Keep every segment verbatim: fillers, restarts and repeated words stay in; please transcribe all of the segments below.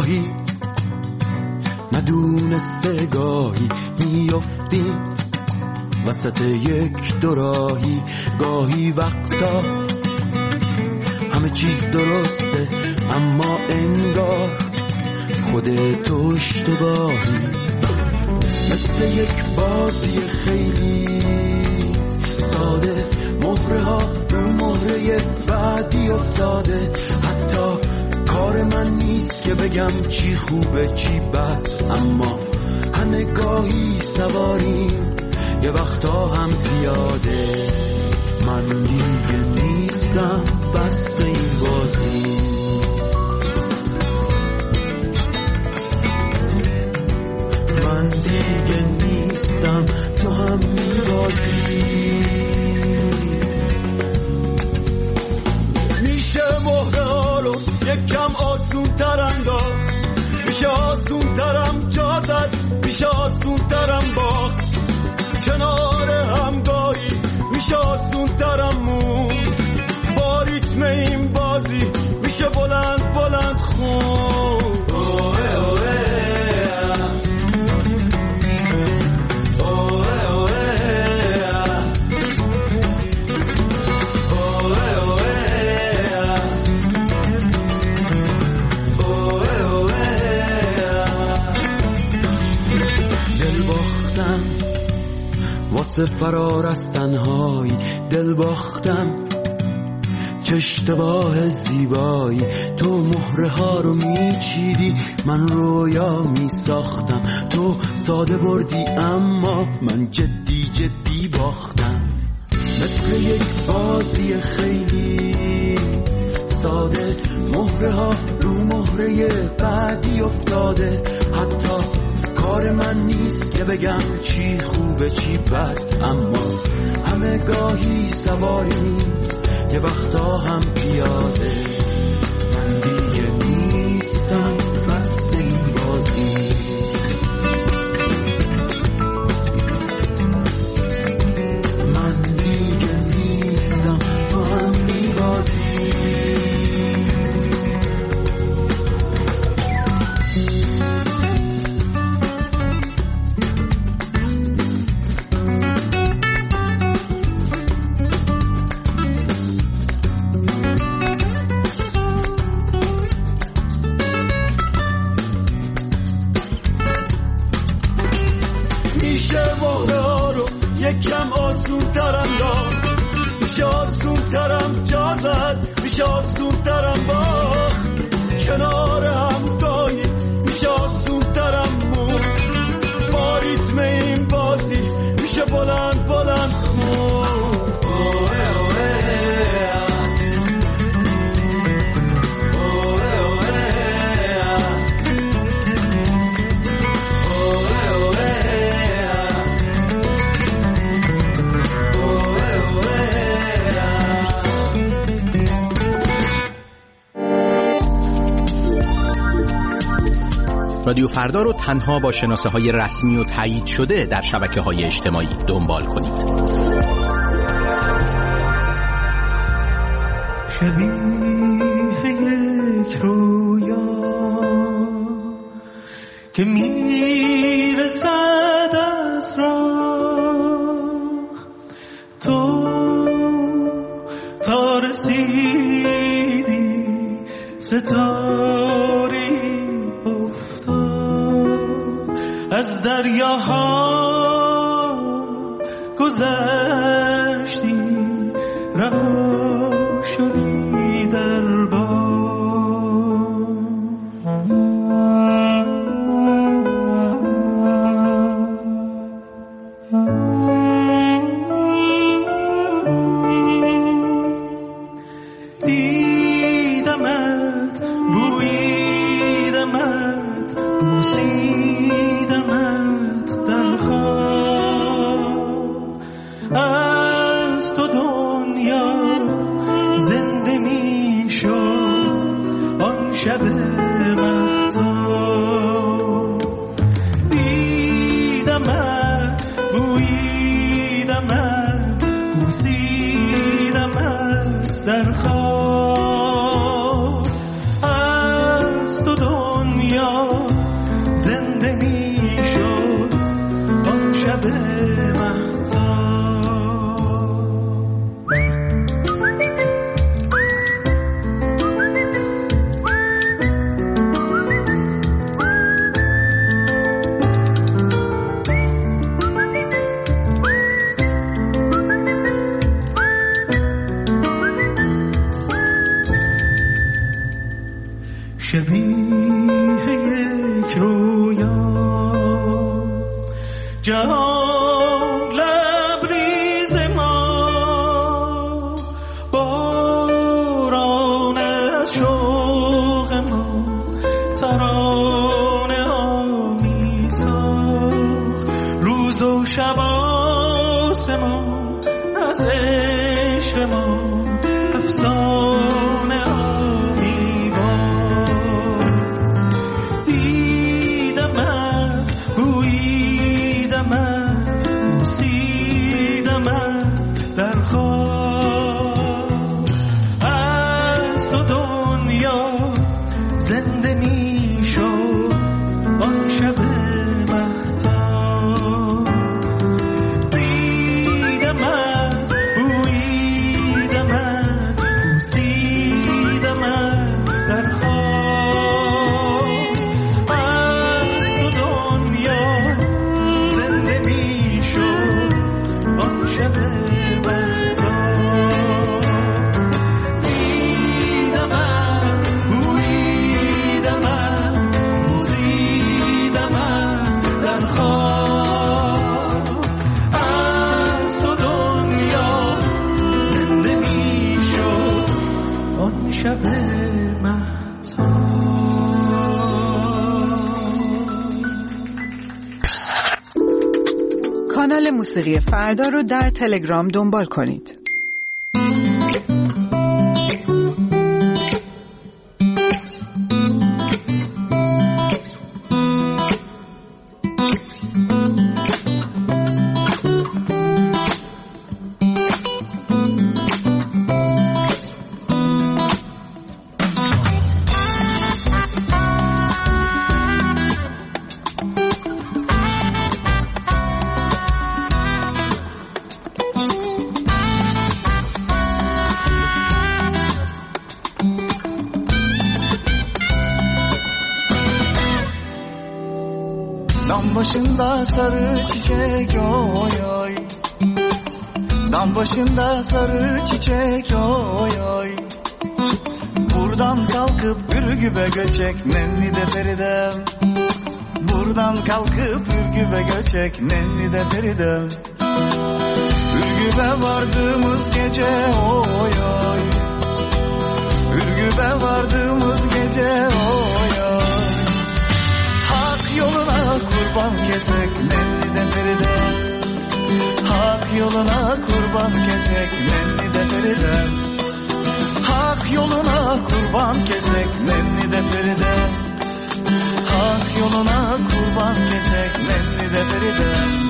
گاهی ندونسته گاهی میافتیم وسط یک دوراهی، گاهی وقتا همه چیز درسته اما انگار خودت اشتباهی، مثل یک بازی خیلی ساده، مهره ها رو مهره بعدی افتاده، حتی کار من نیست که بگم چی خوبه چی بد، اما همه گاهی سواریم یه وقتا هم پیاده. من دیگه نیستم بس این بازی، من دیگه نیستم تو هم میبازی. میشه مهره ها رو یکم آسون تر انداخت، میشه آسون ترم جا زد، میشه آسون ترم باخت، کنار همگاهی میشه آسون ترم مون، با ریتم این بازی میشه بلند بلند خون. واسه فرار از تنهایی دل باختم، چه اشتباه زیبایی، تو مهره ها رو میچیدی من رویا میساختم، تو ساده بردی اما من جدی جدی باختم، مثل یک بازی خیلی ساده، مهره ها رو مهره بعدی افتاده، حتی کار من نیست که بگم چی خوبه چی بد، اما همه گاهی سواریم یه وقتا هم پیاده. من دیگه نیستم بس این بازی، من دیگه نیستم تو هم میبازی. یکم آسون ترم داد، میشه آسون ترم جا زد، میشه آسون ترم باخت، کنار هم گاهی میشه آسون ترم مون، با ریتم این بازی میشه بلند بلند خون. رادیو فردا رو تنها با شناسه های رسمی و تایید شده در شبکه های اجتماعی دنبال کنید. شبیه یک رویا که میرسد از راه، تو تا رسیدی ستاره از دریاها گذشتی، رها شدی در بام. دیدمت، بویدمت، بوسیدمت در خواب، زنده می شد آن شب مهتاب. شبیه یک رویا جهان لبریز ما، باران از شوق ما ترانه ها می ساخت. روز و شب آسمان از عشق ما افسانه ها می باخت. دیدمت، بوییدمت، بوسیدمت در خواب. از تو دنیا زنده می شد آن شب مهتاب. دیدمت، بوییدمت، بوسیدمت در خواب. از تو دنیا زنده می شد آن شب مهتاب. دیدمت، بوییدمت، بوسیدمت در خواب. از تو دنیا زنده می شد آن شب مهتاب. کانال موسیقی فردا رو در تلگرام دنبال کنید. Dam başında sarı çiçek oy oy, dam başında sarı çiçek oy oy. Buradan kalkıp Ürgüp'e göçek nenni de Feridem. Buradan kalkıp Ürgüp'e göçek nenni de Feridem. Ürgüp'e vardığımız gece oy oy, Ürgüp'e vardığımız gece oy oy. Hak yoluna kurban kesek nenni de Feridem. Hak yoluna kurban kesek nenni de Feridem. Hak yoluna kurban kesek nenni de Feridem. Hak yoluna kurban kesek nenni de Feridem.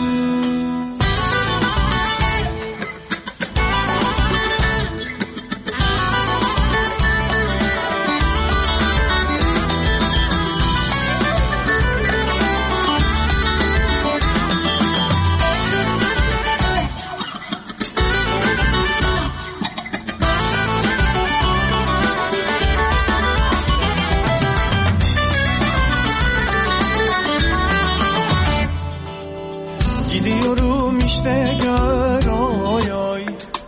Gidiyorum işte gör oy oy,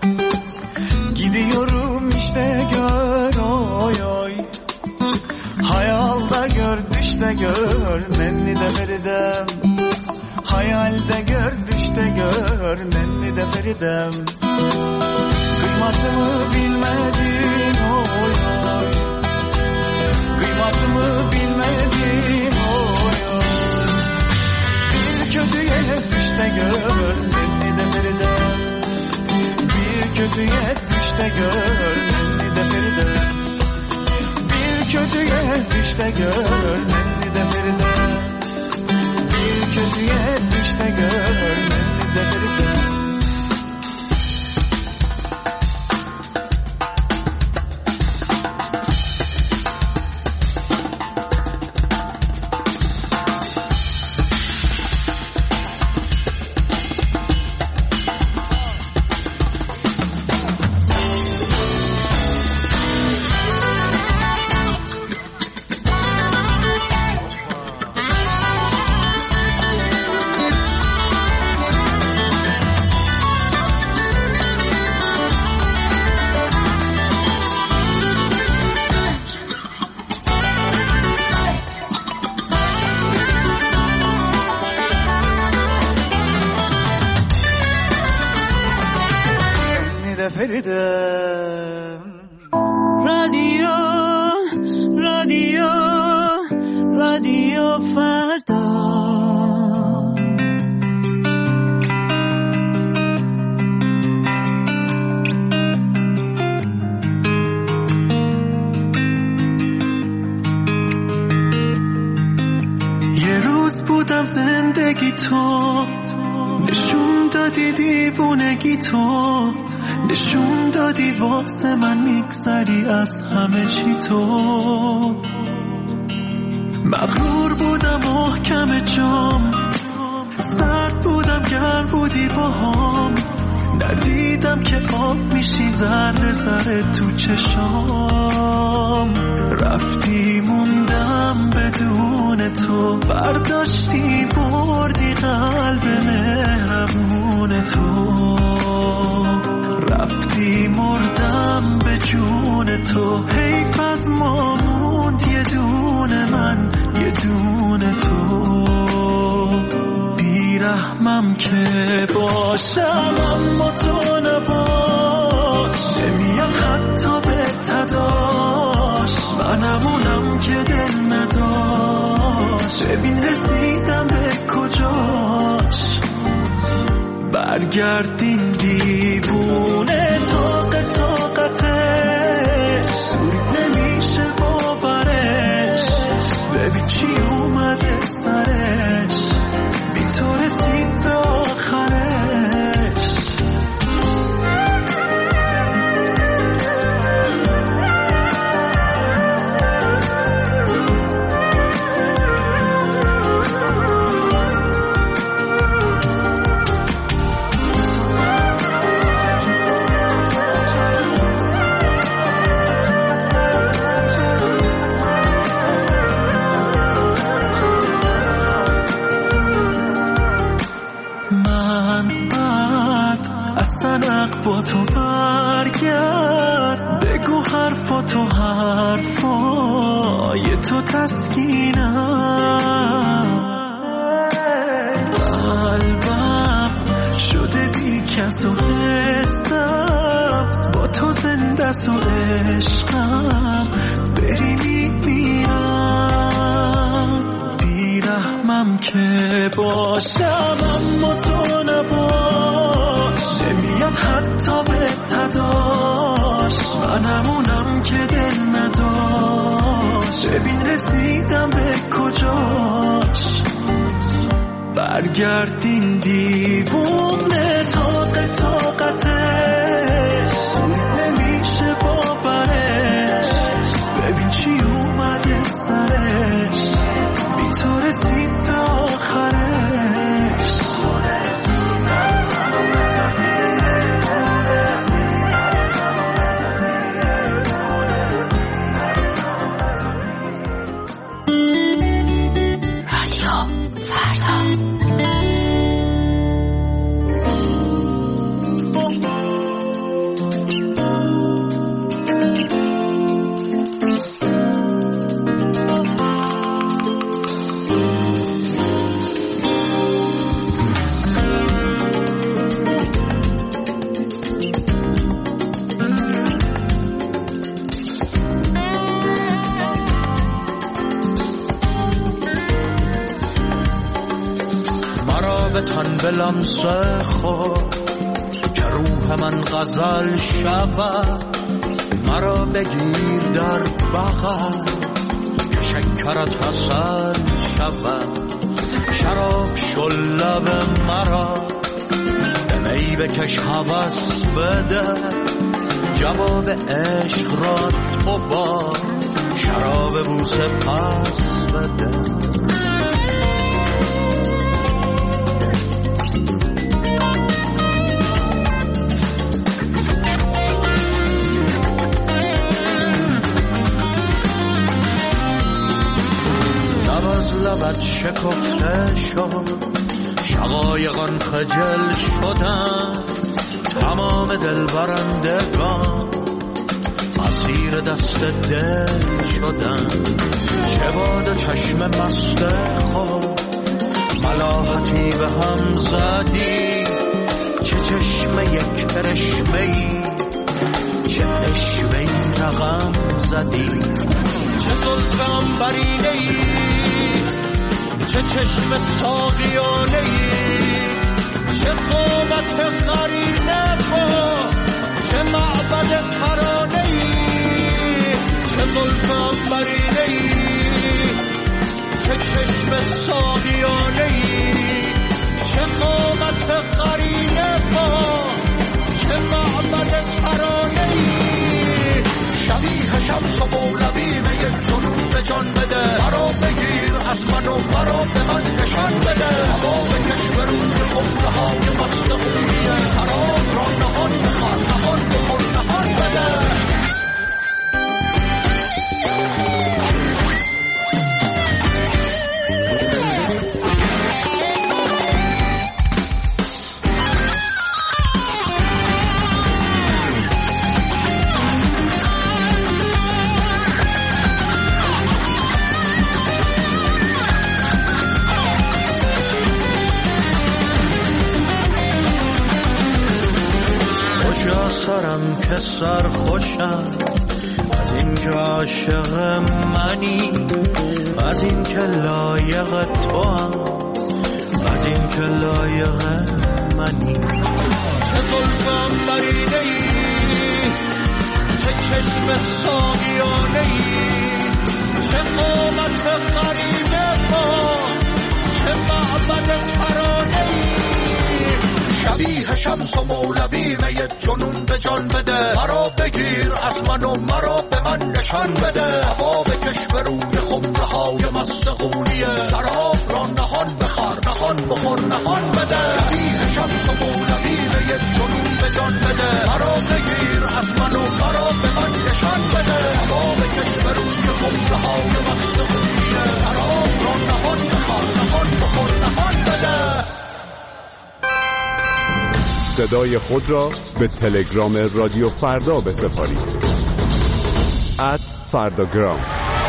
gidiyorum işte gör oy oy. Hayalda gör düşte gör nenni de Feridem. Hayalde gör düşte gör nenni de Feridem. Kıymatımı bilmedin oy oy, kıymatımı bilmedin oy oy. Bir kötüye düşte gör nenni de Feridem. Bir kötüye düşte gör nenni de Feridem. Bir kötüye düşte gör nenni de Feridem. Bir kötüye düşte gör nenni de Feridem. فریدم. رادیو رادیو رادیو فردا. یه روز بودم زندگی تو، نشون دادی دیوونگی تو، نشون دادی واسه من میگذری از همه چی تو. مغرور بودم محکم جام، سرد بودم گرم بودی باهام، ندیدم که آب میشی ذره ذره تو چشام. رفتی موندم بدون تو، برداشتی بردی قلب مهربون تو. رفتی مردم به جون تو، حیف از ما موند یه دونه من یه دونه تو. بیرحمم که باشم اما تو نباش، نمیاد حتی به تداش، منمونم که دل نداشت. ببین رسیدم به کجاش، برگردین دیوونه طاق طاقتش، سود نمیشه باورش. ببین چی اومده سرش، بی تو رسید به آخرش. سنق با تو برگرد، بگو حرفا تو حرفای تو تسکینم. قلبم شده بی کس و حسم، با تو زنده س و عشقم بری میمیرم. بیرحمم که باشم اما تو نباش، نمیاد حتی به تداش، منمونم که دل نداشت. ببین رسیدم به کجاش، برگردین دیوونه طاق طاقتش، نمیشه باورش. ببین چی اومده سرش، بی تو رسید به آخرش. لمس خود که روح من غزل شود، مرا بگیر در بغل که شکرت حسن شود. شراب شل لب مرا به می بکش هوس بده، جواب عشق را تو با شراب بوسه پس بده. لبت شکفته شد، شقایقان خجل شدن، تمام دل برندگان اسیر دست دل شدن. چه باد چشم مست خود ملاحتی به هم زدی، چه چشم یک کرشمه‌ای اشوه این رقم زدی. چه زلف عنبرینه ای، چه چشم ساقیانه ای، چه قامت قرینه با، چه معبد ترانه ای. چه زلف عنبرینه ای، چه چشم ساقیانه ای، چه قامت قرینه با، چه معبد ترانه ای. شبیه شمس و مولوی می جنون به جان بده، مرا بگیر از من و مرا به من نشان بده. هوا بکش به روی خمره های مست خونیه، خراب را نهان بخور نهان بخور نهان بده. سرم که سر خوشم از این که عاشق منی، از این که لایق تو هم، از این که لایق منی. چه زلف عنبرینه ای، چه چشم ساقیانه ای، چه قامت قرینه با، چه معبد ترانه ای. شبیه شمس و مولوی می جنون به جان بده، مرا بگیر از من و مرا به من نشان بده. هوا بکش به روی خمره های مست خونیه، شراب را نهان بخور نهان بخور نهان بده. شبیه شمس و مولوی می جنون به جان بده، مرا بگیر از من و مرا به من نشان بده. هوا بکش به روی خمره های مست خونیه، شراب را نهان بخور نهان بخور نهان بده. صدای خود را به تلگرام رادیو فردا بسپارید. ات فرداگرام.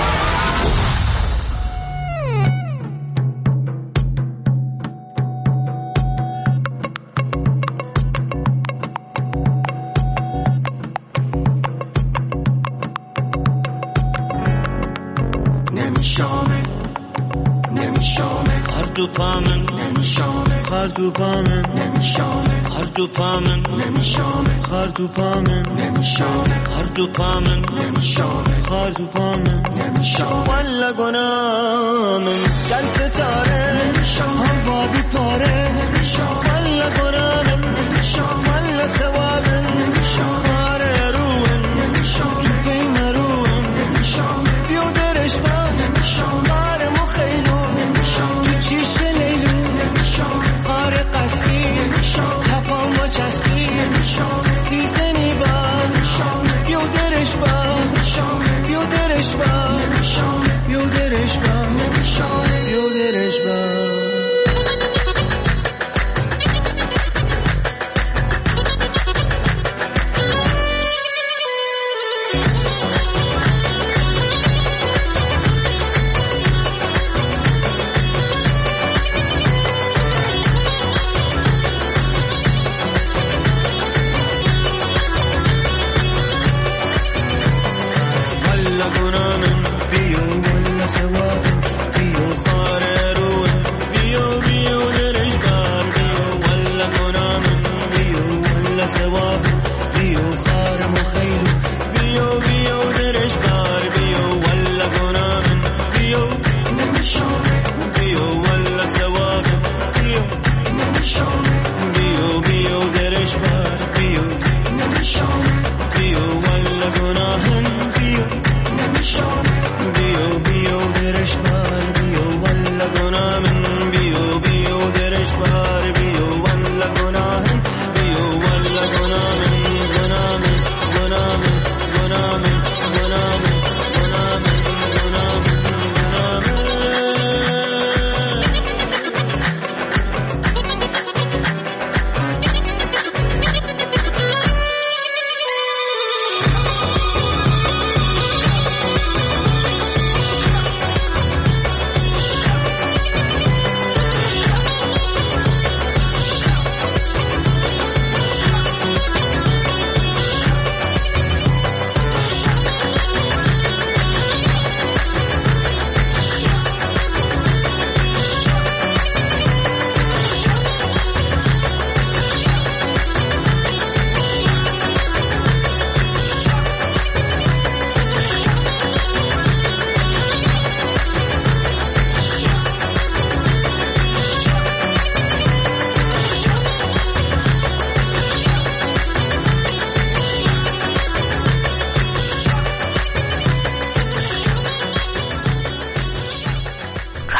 نمیشامه نمیشامه هر دو پامن نمیشامه هر دو پامن نمیشامه هر دو پامن نمیشامه هر دو پامن نمیشامه هر دو پامن نمیشامه هر دو پامن نمیشامه والله گنام گل ستاره نمیشامه هوا بیپاره نمیشامه والله گنام نمیشامه والله ثواب نمیشامه خاره روم نمیشامه تو پیم روم نمیشامه بیودرش با نمیشامه خاره مخیلو نمیشامه چیش لیلو نمیشامه خاره قصدی نمیشامه تپام با چسبی نمیشامه سیزنی با نمیشامه بیودرش با نمیشامه بیودرش با نمیشامه بیودرش با نمیشامه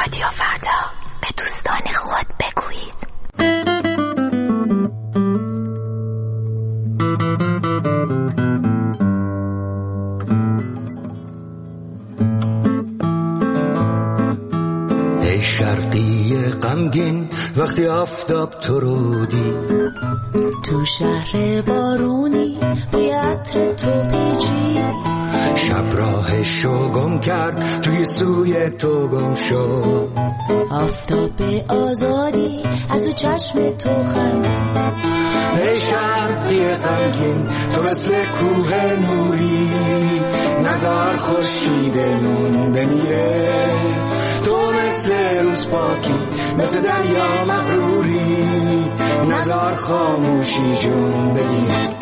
رادیو فردا، به دوستان خود بگویید. ای شرقی غمگین وقتی آفتاب تو رو دید، تو شهر بارونی بوی عطر تو پیچی، شب راهشو گم کرد توی سوی تو گم شد، آفتاب آزادی از تو چشم تو خندید. ای شرقی غمگین تو مثل کوه نوری، نزار خورشیدمون بمیره، تو مثل روز پاکی مثل دریا مغروری، نزار خاموشی جون بگیر.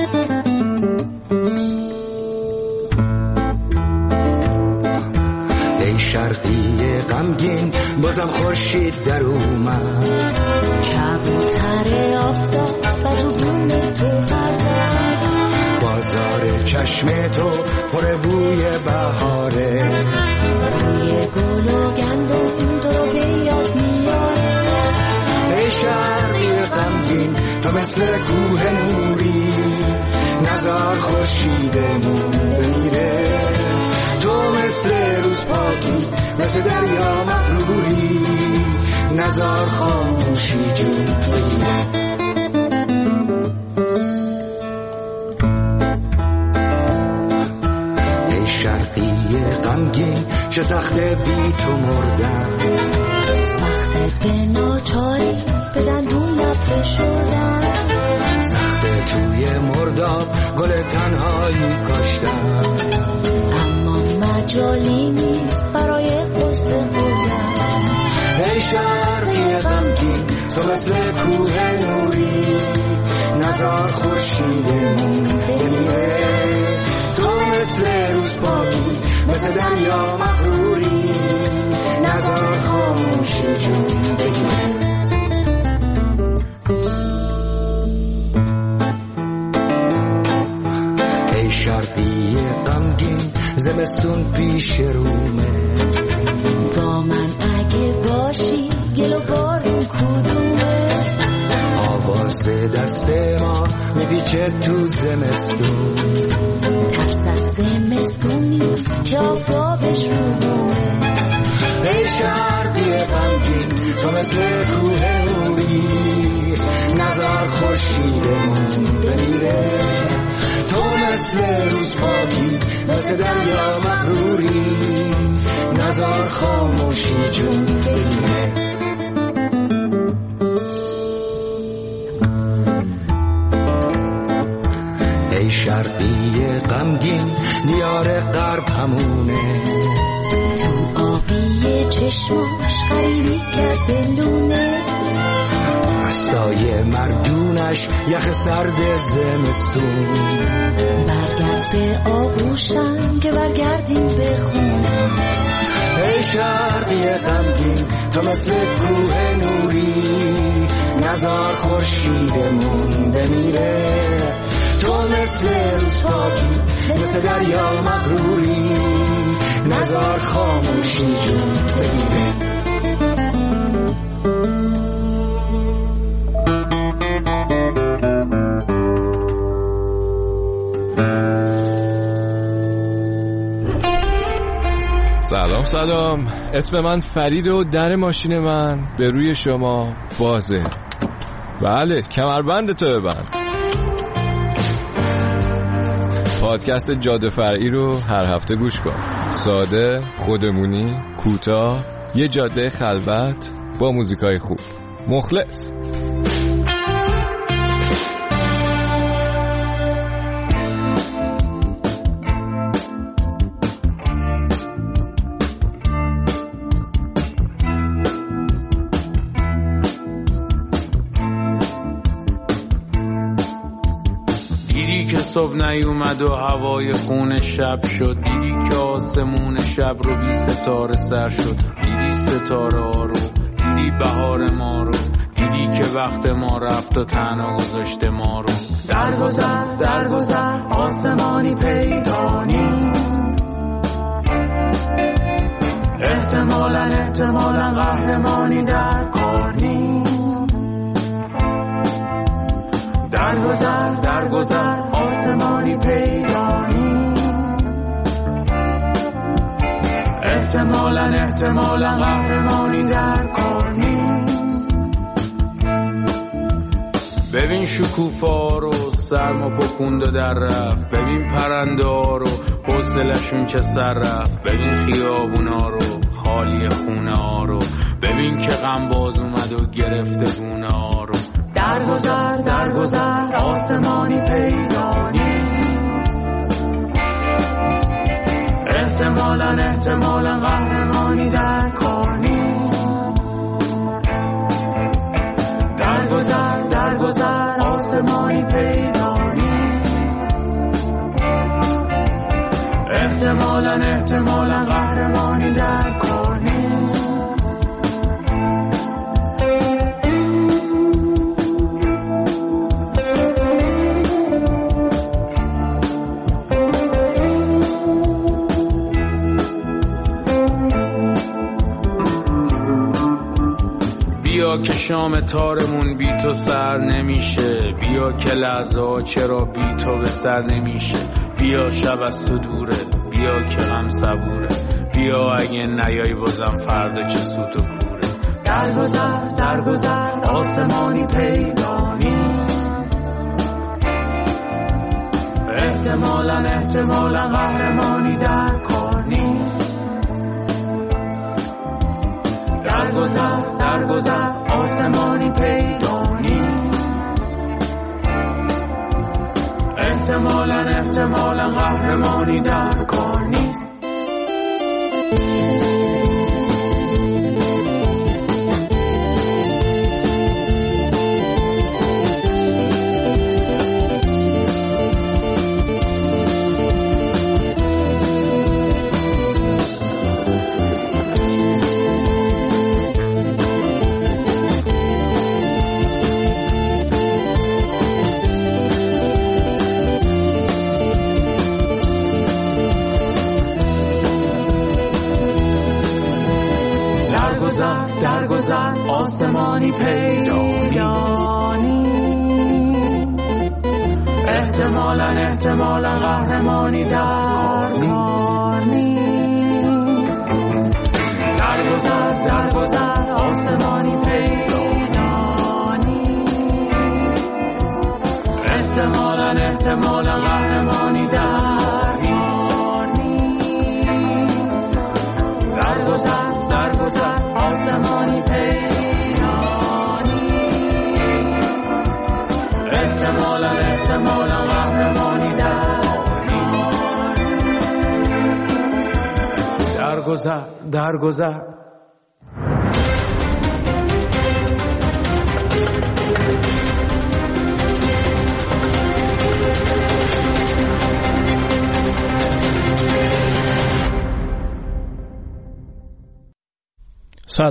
ای شرقی غمگین بازم خورشید در اومد، کبوتر آفتاب و تو بوم تو پرزد، بازار چشم تو پر بوی بهاره، بوی گل و گندم تو رو به یاد میاره. ای شرقی غمگین تو مثل کوه نوری، نزار خورشیدمون بمیره، تو مثل روز پاکی مثل دریا مغروری، نزار خاموشی جون بگیره. ای شرقی غمگین چه سخته بی تو مردن، سخته به ناچاری به دندون لب فشردن، سخته توی مرداب گل تنهایی کاشتن، اما مجالی نیست برای قصه خوردن. ای شرقی غمگین تو مثل کوه نوری، نزار خورشیدمون بمیره، تو مثل روز پاکی مثل دریا مغروری، نزار خاموشی جون بگیره. ای شرقی غمگین زمستون پیش رومه، با من اگه باشی گل و بارون کدومه، آواز دست ما میپیچه تو زمستون، ترس از زمستون نیست که آفتابش رو بومه. ای شرقی غمگین تو مثل کوه نوری، نزار خورشیدمون بمیره، تو مثل روز پاکی مثل دریا مغروری، نزار خاموشی جون بگیره. ای شرقی غمگین دیار غرب همونه، تو آبی چشماش غریبی کرده لونه، دستای مردونش یخ سرد زمستون، برگرد به آغوشم که برگردیم به خونه. ای شرقی غمگین تو مثل کوه نوری، نزار خورشیدمون بمیره، تو مثل روز پاکی مثل دریا مغروری، نزار خاموشی جون بگیره. سلام سلام، اسم من فرید و در ماشین من به روی شما بازه. بله، کمربند تو ببند. پادکست جاده فرعی رو هر هفته گوش کن. ساده، خودمونی، کوتاه، یه جاده خلوت با موزیکای خوب. مخلص. صبح نیومد و هوای خون شب شد، دیدی که آسمون شب رو بی ستاره سر شد، دیدی ستاره ها رو، دیدی بهار ما رو، دیدی که وقت ما رفت و تنها گذاشته ما رو. درگذر درگذر آسمانی پیدا نیست، احتمالاً احتمالاً قهرمانی در کار نیست. درگذر درگذر آسمانی پیدا نیست. احتمالاً احتمالاً قهرمانی در کار نیست. ببین شکوفا رو سرما پکونده در رفت، ببین پرنده ها رو حوصلشون چه سر رفت، ببین خیابونا رو خالی خونه ها رو، ببین که غم باز اومد و گرفته گونه ها رو. درگذر درگذر آسمانی پیدا نیست. احتمالاً احتمالاً قهرمانی در کار نیست. درگذر درگذر آسمانی پیدا نیست. احتمالاً احتمالاً قهرمانی در کار نیست. بیا که شام تارمون بی تو سر نمیشه، بیا که لحظه ها چرا بی تو به سر نمیشه. بیا شب از تو دوره، بیا که غم صبوره، بیا اگه نیای بازم فردا چه سوت و کوره. درگذر درگذر آسمانی پیدا نیست. احتمالاً احتمالاً قهرمانی در کار نیست. درگذر درگذر آسمانی پیدا نیست. احتمالاً احتمالاً قهرمانی در کار نیست. درگذر آسمانی پیدا نیست. احتمالاً احتمالاً قهرمانی در کار نیست. درگذر درگذر آسمانی پیدا نیست. احتمالاً احتمالاً قهرمانی در کار نیست. درگذر درگذر آسمانی پیدا نیست. احتمالاً احتمالاً قهرمانی در نیست. درگذر درگذر